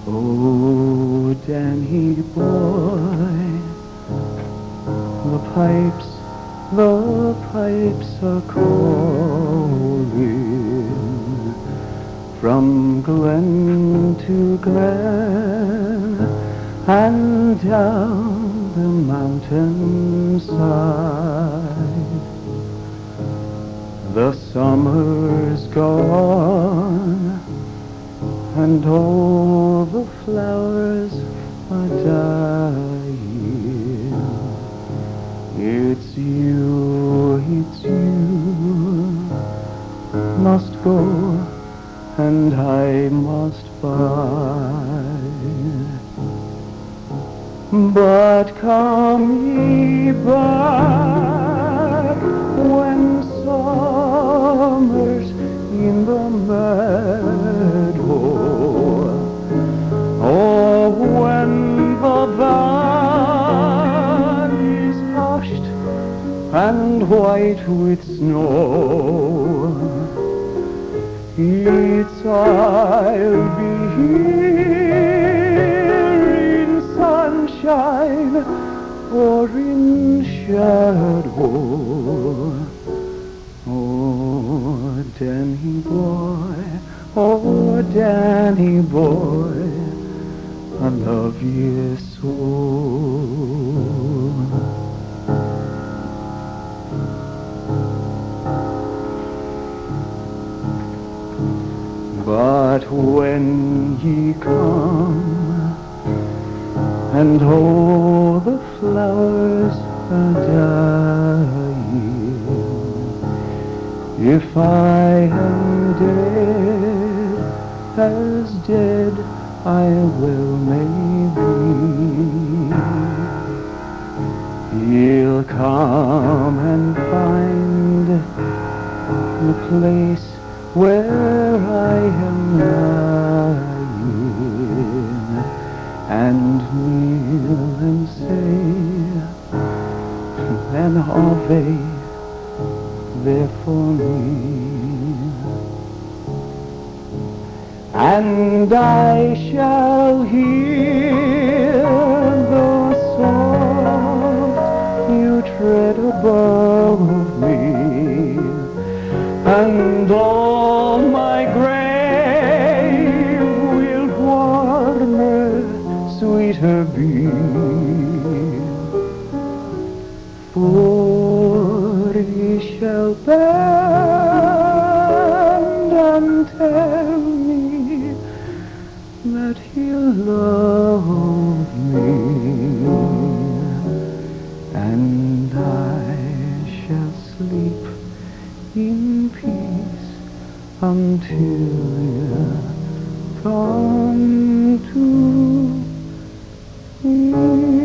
Oh, Danny boy, the pipes are calling from glen to glen and down the mountainside. The summer's gone and all the flowers are dying. It's you must go and I must buy. But come ye back when summer's in the meadow, or when the valley's hushed and white with snow. It's I'll be here in sunshine or in shadow. Oh, Danny boy, oh, Danny boy, I love you so. But when ye come and all the flowers are dying, if I am dead, as dead I will maybe, you'll come and find the place where I am lying, and kneel and say an Ave there for me, and I shall hear the soft you tread above me, and all my grave will warmer, sweeter be. For he shall bend and tell me that he'll love me, and I shall sleep in peace until you come to me.